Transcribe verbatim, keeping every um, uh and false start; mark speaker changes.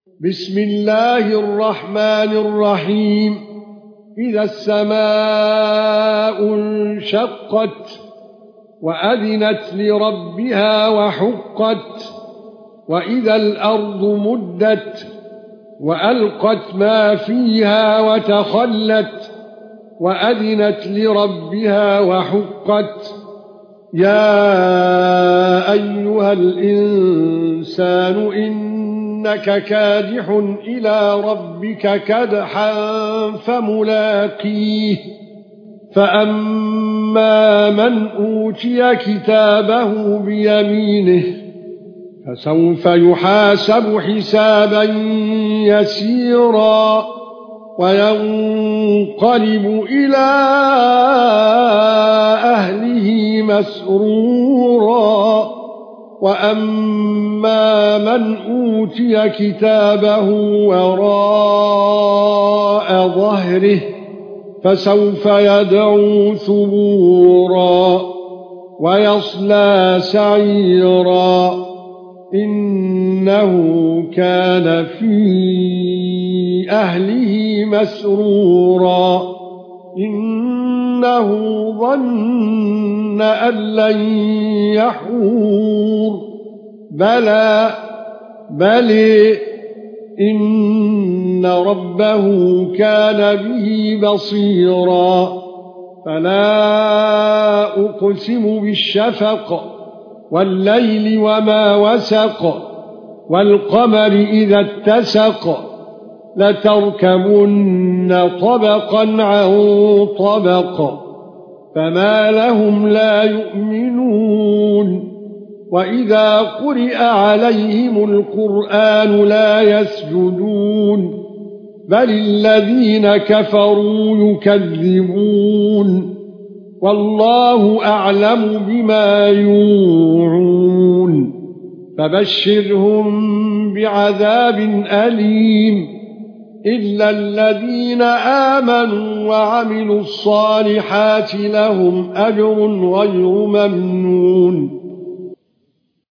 Speaker 1: بسم الله الرحمن الرحيم إذا السماء انشقت وأذنت لربها وحقت وإذا الأرض مدت وألقت ما فيها وتخلت وأذنت لربها وحقت يا أيها الإنسان إنك كادح إلى ربك كدحا فملاقيه فأما من أوتي كتابه بيمينه فسوف يحاسب حسابا يسيرا وينقلب إلى أهله مسرورا وأما من أوتي كتابه وراء ظهره فسوف يدعو ثبورا ويصلى سعيرا إنه كان في أهله مسرورا إنه ظن أن لن يحور بلى بل إن ربه كان به بصيرا فلا أقسم بالشفق والليل وما وسق والقمر إذا اتسق لتركبن طبقا عن طبق فما لهم لا يؤمنون وإذا قرئ عليهم القرآن لا يسجدون بل الذين كفروا يكذبون والله أعلم بما يوعون فبشرهم بعذاب أليم إلا الذين آمنوا وعملوا الصالحات لهم أجر غير ممنون